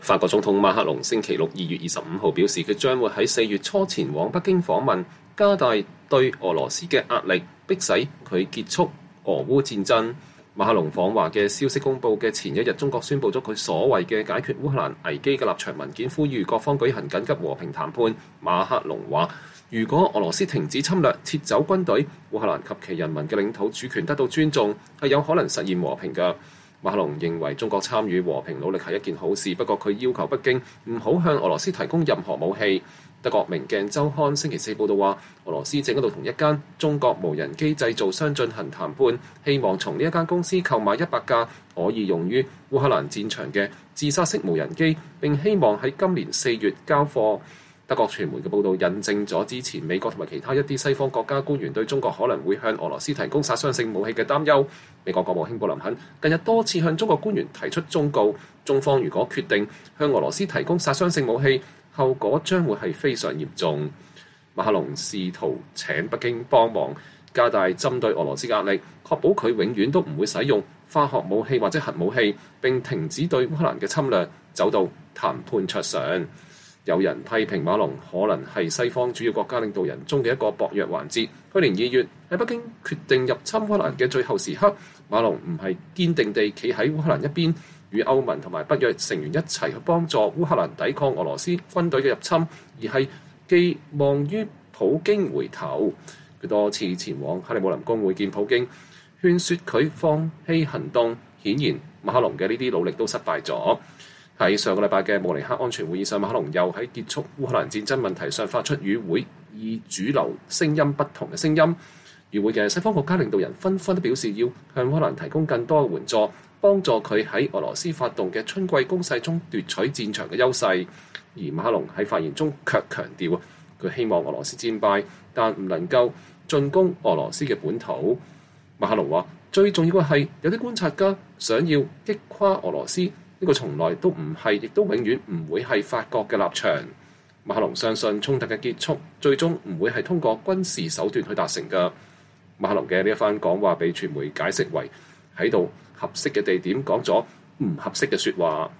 法國總統馬克龍星期六2月25號表示，佢將會喺4月初前往北京訪問，加大對俄羅斯嘅壓力，迫使佢結束俄烏戰爭。馬克龍訪華嘅消息公佈嘅前一日，中國宣布咗佢所謂嘅解決烏克蘭危機嘅立場文件，呼籲各方舉行緊急和平談判。馬克龍話：如果俄羅斯停止侵略、撤走軍隊，烏克蘭及其人民嘅領土主權得到尊重，係有可能實現和平嘅。馬克龍認為中國參與和平努力係一件好事，不過佢要求北京唔好向俄羅斯提供任何武器。德國明鏡週刊星期四報道話，俄羅斯正喺度同一間中國無人機製造商進行談判，希望從呢一間公司購買100架可以用於烏克蘭戰場嘅自殺式無人機，並希望喺今年4月交貨。德國傳媒嘅報道印證咗之前美國同埋其他一啲西方國家官員對中國可能會向俄羅斯提供殺傷性武器嘅擔憂。美國國務卿布林肯近日多次向中國官員提出忠告，中方如果決定向俄羅斯提供殺傷性武器，後果將會係非常嚴重。馬克龍試圖請北京幫忙，加大針對俄羅斯壓力，確保佢永遠都唔會使用化學武器或者核武器，並停止對烏克蘭嘅侵略，走到談判桌上。有人批評馬克龍可能係西方主要國家領導人中嘅一個薄弱環節。去年2月喺北京決定入侵烏克蘭嘅最後時刻，馬克龍唔係堅定地企喺烏克蘭一邊，與歐盟同埋北約成員一齊去幫助烏克蘭抵抗俄羅斯軍隊嘅入侵，而係寄望於普京回頭。佢多次前往克里姆林宮會見普京，勸說佢放棄行動。顯然馬克龍嘅呢啲努力都失敗咗。喺上個禮拜嘅慕尼黑安全會議上，馬克龍又喺結束烏克蘭戰爭問題上發出與會議主流聲音不同嘅聲音。與會嘅西方國家領導人紛紛都表示要向烏克蘭提供更多嘅援助，幫助佢喺俄羅斯發動嘅春季攻勢中奪取戰場嘅優勢。而馬克龍喺發言中卻強調，佢希望俄羅斯戰敗，但唔能夠進攻俄羅斯嘅本土。馬克龍話：最重要嘅係有啲觀察家想要擊垮俄羅斯。呢個從來都唔係，亦都永遠唔會係法國嘅立場。馬克龍相信衝突嘅結束最終唔會係通過軍事手段去達成嘅。馬克龍嘅呢一番講話被傳媒解釋為喺度合適嘅地點講咗唔合適嘅説話。